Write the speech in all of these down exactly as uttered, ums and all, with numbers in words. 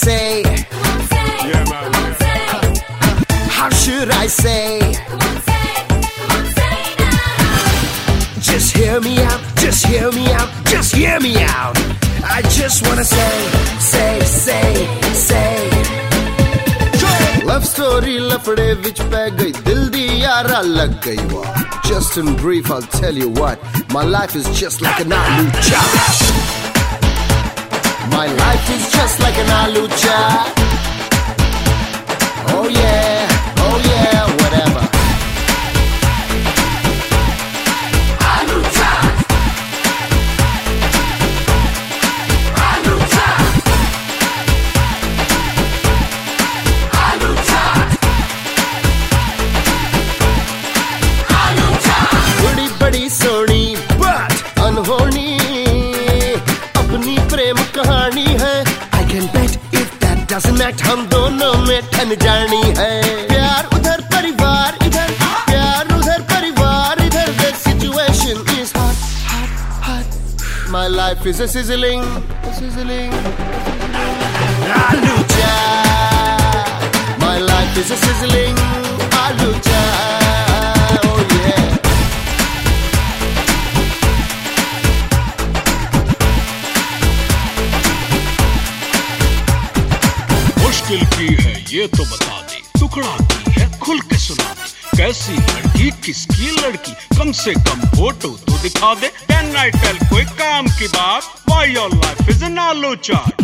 say? Yeah, man. How should I say? Just hear me out, just hear me out, just hear me out. I just wanna say, say, say, say. Love story lafde vich pੈ ਗਈ ਦਿਲ ਦੀ ਯਾਰਾ ਲੱਗ ਗਈ ਵਾ. Just in brief, I'll tell you what, my life is just like an aloo chaat. My life is just like an aloo chaat. Oh yeah, oh yeah, whatever. Aloo chaat. Aloo chaat. Aloo chaat. Aloo chaat. बड़ी बड़ी Soni but अनहोनी अपनी प्रेम कहानी है. I can bet if that doesn't act हम दोनों में ठन जानी है. प्यार उधर परिवार इधर, प्यार उधर परिवार इधर. The situation is hot, hot, hot. My life is a sizzling, a sizzling. Aloo chaat. My life is a sizzling aloo chaat. Oh yeah. मुश्किल की है ये तो बता दे, टुकड़ा की है खुल के सुना दे. कैसी लड़की किसकी लड़की, कम से कम फोटो तो दिखा दे. कैन आई टेल कोई काम की बात, why your life is an aloo chaat.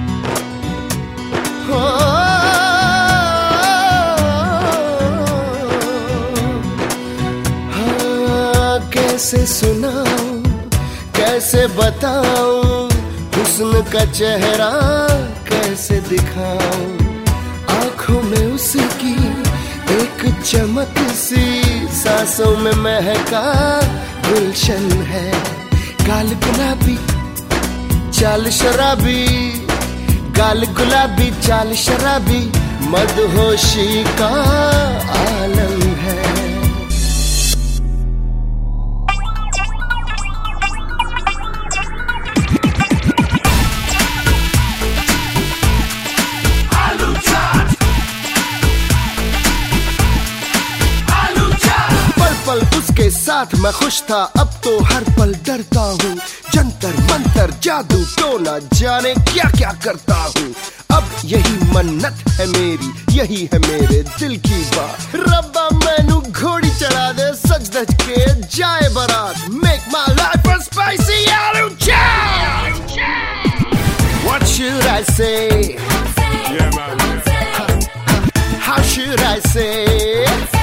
हाँ, कैसे सुनाऊं, कैसे बताऊं, हुस्न का चेहरा कैसे दिखाऊं. आंखों में उसकी एक चमक सी, सांसों में महका गुलशन है. गाल गुलाबी चाल शराबी, गाल गुलाबी चाल शराबी, मदहोशी का आलम है. पल उसके साथ मैं खुश था, अब तो हर पल डरता हूँ. जंतर मंतर जादू टोना जाने क्या क्या करता हूँ. अब यही मन्नत है मेरी, यही है मेरे दिल की बात. रब्बा मैनू घोड़ी चढ़ा दे, सज धज के जाए बारात. Make my life a spicy aloo chaat. What should I say? Yeah, man. How should I say?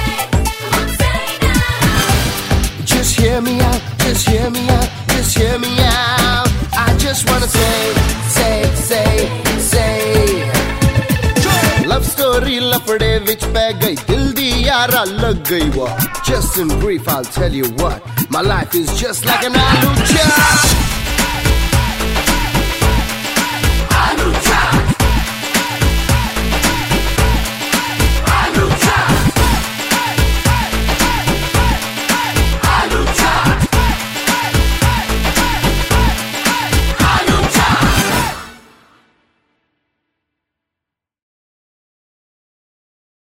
Just hear me out, just hear me out, just hear me out. I just wanna say, say, say, say. Love story लफड़े विच पै गई दिल दी यारा लग गई वा. Just in brief, I'll tell you what, my life is just like an aloo chaat.